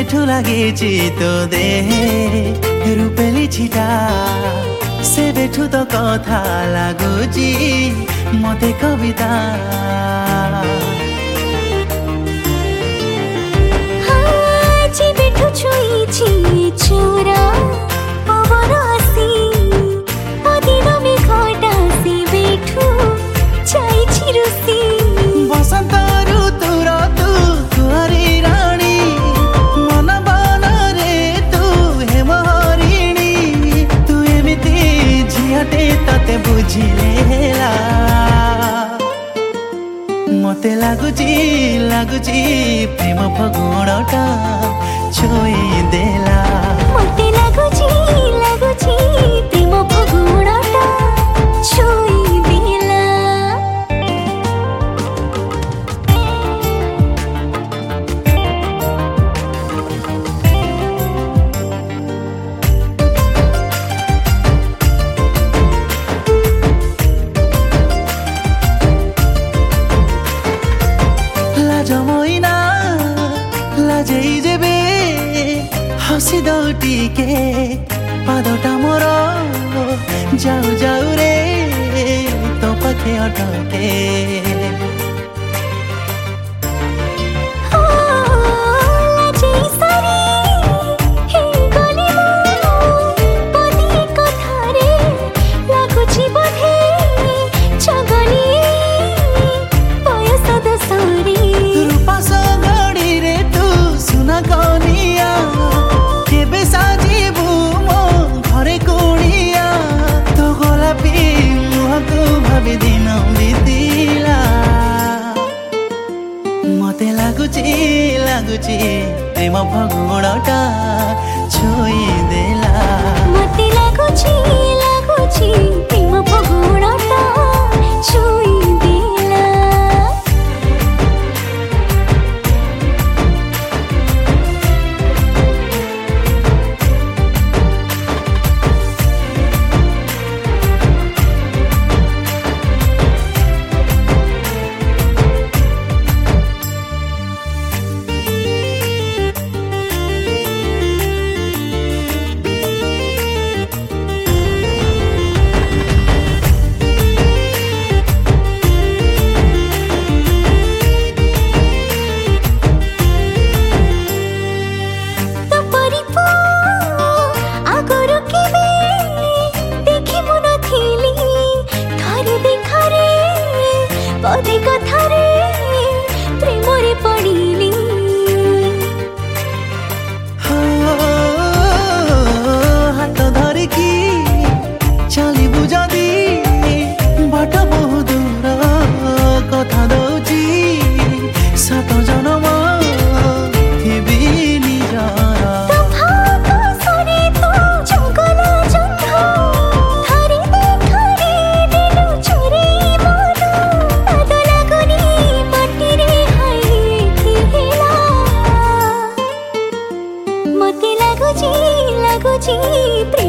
सेबेठु लागिछि तो देहे रूपेली छिटा सेबेठु तो कथा लागुछि मते कविता जेबेठु छुइछि छोरा पवन आसी अदिन मेघटा सेबेठु छाइछि रुसी बसंत ऋतुर तू कुआरी राणी मन बन रे तू हेमहरिणी तू एमिति झियाटे तते बुझिलेला मते लागुची प्रेम फगुणटा छोई देला मते लागुची प्रेम फगुणटा छोई देला लाजमैना लाजेई जेबे हसी दौटिके पादटा मोर जाऊ जाऊ रे तो पाखे अटके मते लागुची प्रेम फगुणटा छोई देला मते लागुची प्रेम फगुणटा छोई देला पदे कथारे प्रेमरे पड़िली हाथ धरिकी चलिबु जदी बाट बहु दूर कथा दौची सात जनम लागुची